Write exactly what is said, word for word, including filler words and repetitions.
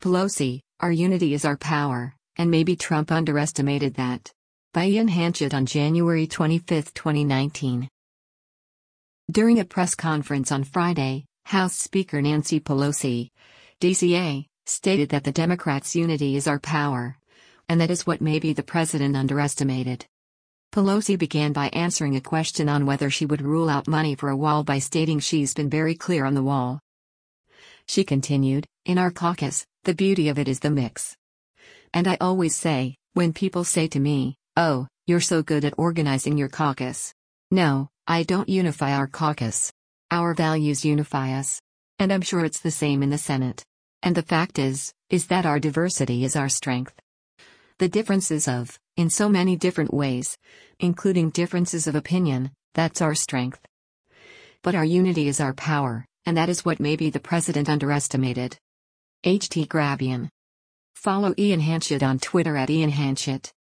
Pelosi, our unity is our power, and maybe Trump underestimated that. By Ian Hanchett on January twenty-fifth, twenty nineteen. During a press conference on Friday, House Speaker Nancy Pelosi, D C A, stated that the Democrats' unity is our power, and that is what maybe the president underestimated. Pelosi began by answering a question on whether she would rule out money for a wall by stating she's been very clear on the wall. She continued, "In our caucus, the beauty of it is the mix. And I always say, when people say to me, 'Oh, you're so good at organizing your caucus.' No, I don't unify our caucus. Our values unify us. And I'm sure it's the same in the Senate. And the fact is, is that our diversity is our strength. The differences of, in so many different ways, including differences of opinion, that's our strength. But our unity is our power, and that is what maybe the president underestimated." H T Grabian. Follow Ian Hanchett on Twitter at Ian Hanchett.